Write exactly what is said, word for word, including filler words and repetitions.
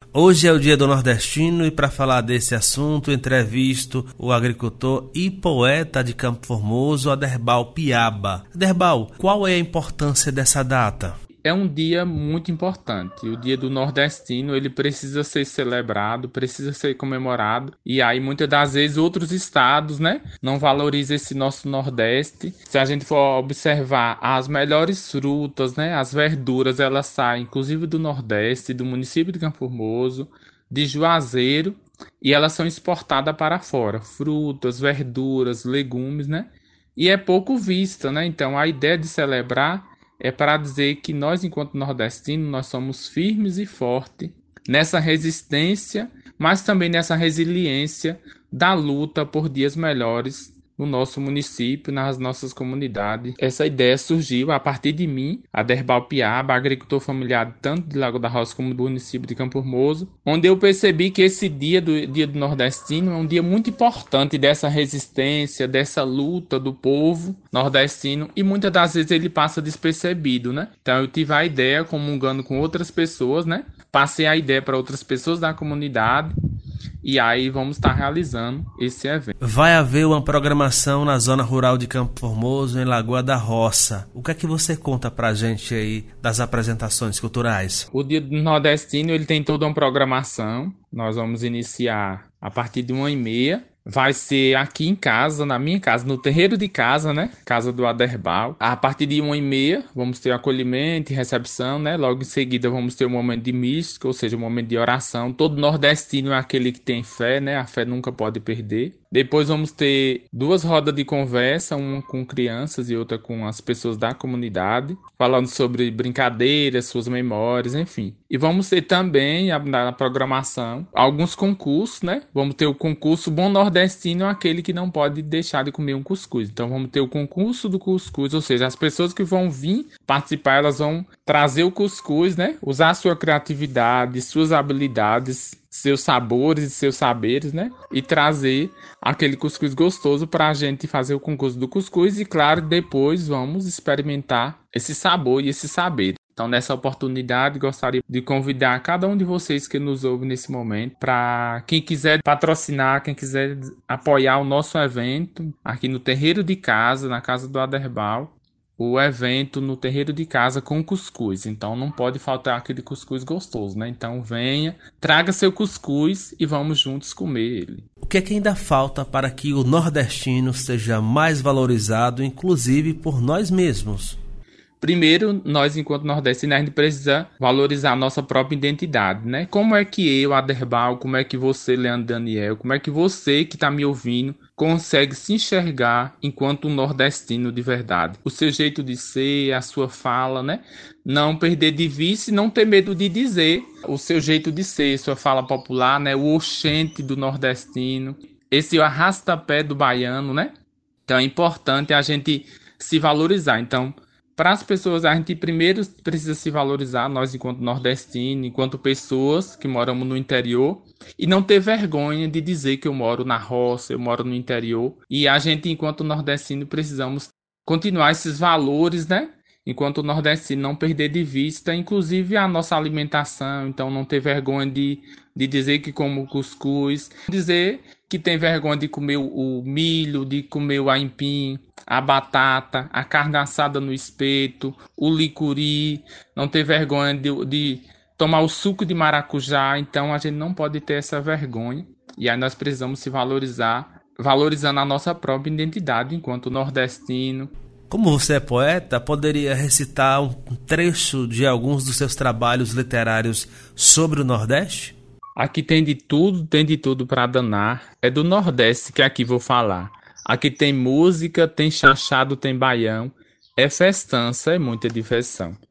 Hoje é o Dia do Nordestino e para falar desse assunto, entrevisto o agricultor e poeta de Campo Formoso, Aderbal Piaba. Aderbal, qual é a importância dessa data? É um dia muito importante. O Dia do Nordestino, ele precisa ser celebrado, precisa ser comemorado. E aí, muitas das vezes, outros estados, né, não valorizam esse nosso Nordeste. Se a gente for observar, as melhores frutas, né, as verduras, elas saem, inclusive do Nordeste, do município de Campo Formoso, de Juazeiro, e elas são exportadas para fora. Frutas, verduras, legumes, né? E é pouco vista, né? Então, a ideia de celebrar é para dizer que nós, enquanto nordestinos, nós somos firmes e fortes nessa resistência, mas também nessa resiliência da luta por dias melhores no nosso município, nas nossas comunidades. Essa ideia surgiu a partir de mim, Aderbal Piaba, agricultor familiar tanto de Lagoa da Roça como do município de Campo Formoso, onde eu percebi que esse dia do, dia do nordestino é um dia muito importante dessa resistência, dessa luta do povo nordestino, e muitas das vezes ele passa despercebido, né? Então eu tive a ideia, comungando com outras pessoas, né? Passei a ideia para outras pessoas da comunidade, e aí vamos estar realizando esse evento. Vai haver uma programação na zona rural de Campo Formoso, em Lagoa da Roça. O que é que você conta pra gente aí das apresentações culturais? O Dia do Nordestino, ele tem toda uma programação. Nós vamos iniciar a partir de uma e meia. Vai ser aqui em casa, na minha casa, no terreiro de casa, né? Casa do Aderbal. A partir de uma e meia, vamos ter acolhimento e recepção, né? Logo em seguida, vamos ter um momento de mística, ou seja, um momento de oração. Todo nordestino é aquele que tem fé, né? A fé nunca pode perder. Depois vamos ter duas rodas de conversa, uma com crianças e outra com as pessoas da comunidade, falando sobre brincadeiras, suas memórias, enfim. E vamos ter também, na programação, alguns concursos, né? Vamos ter o concurso Bom Nordestino, aquele que não pode deixar de comer um cuscuz. Então vamos ter o concurso do cuscuz, ou seja, as pessoas que vão vir participar, elas vão trazer o cuscuz, né? Usar a sua criatividade, suas habilidades, seus sabores e seus saberes, né? E trazer aquele cuscuz gostoso para a gente fazer o concurso do cuscuz. E claro, depois vamos experimentar esse sabor e esse saber. Então, nessa oportunidade, gostaria de convidar cada um de vocês que nos ouve nesse momento, para quem quiser patrocinar, quem quiser apoiar o nosso evento aqui no Terreiro de Casa, na Casa do Aderbal, o evento no Terreiro de Casa com cuscuz. Então não pode faltar aquele cuscuz gostoso, né? Então venha, traga seu cuscuz e vamos juntos comer ele. O que é que ainda falta para que o nordestino seja mais valorizado, inclusive por nós mesmos? Primeiro, nós, enquanto nordestinos, a gente precisa valorizar a nossa própria identidade, né? Como é que eu, Aderbal, como é que você, Leandro Daniel, como é que você que está me ouvindo consegue se enxergar enquanto um nordestino de verdade? O seu jeito de ser, a sua fala, né? Não perder de vista e não ter medo de dizer o seu jeito de ser, sua fala popular, né? O oxente do nordestino, esse arrasta-pé do baiano, né? Então é importante a gente se valorizar. Então, para as pessoas, a gente primeiro precisa se valorizar, nós enquanto nordestinos, enquanto pessoas que moramos no interior, e não ter vergonha de dizer que eu moro na roça, eu moro no interior. E a gente, enquanto nordestino, precisamos continuar esses valores, né? Enquanto nordestino, não perder de vista, inclusive a nossa alimentação. Então, não ter vergonha de, de dizer que como cuscuz, dizer que tem vergonha de comer o, o milho, de comer o aipim, a batata, a carne assada no espeto, o licuri, não ter vergonha de, de tomar o suco de maracujá. Então a gente não pode ter essa vergonha, e aí nós precisamos se valorizar, valorizando a nossa própria identidade enquanto nordestino. Como você é poeta, poderia recitar um trecho de alguns dos seus trabalhos literários sobre o Nordeste? Aqui tem de tudo, tem de tudo para danar. É do Nordeste que aqui vou falar. Aqui tem música, tem chachado, tem baião. É festança, é muita diversão.